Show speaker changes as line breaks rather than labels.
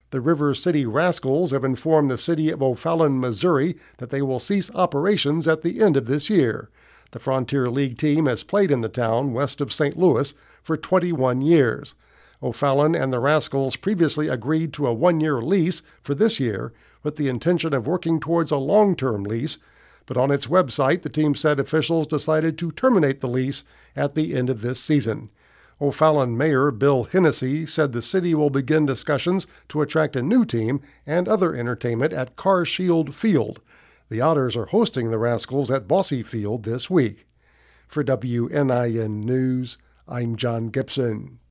The River City Rascals have informed the city of O'Fallon, Missouri, that they will cease operations at the end of this year. The Frontier League team has played in the town west of St. Louis for 21 years. O'Fallon and the Rascals previously agreed to a one-year lease for this year with the intention of working towards a long-term lease, but on its website the team said officials decided to terminate the lease at the end of this season. O'Fallon Mayor Bill Hennessy said the city will begin discussions to attract a new team and other entertainment at CarShield Field. The Otters are hosting the Rascals at Bosse Field this week. For WNIN News, I'm John Gibson.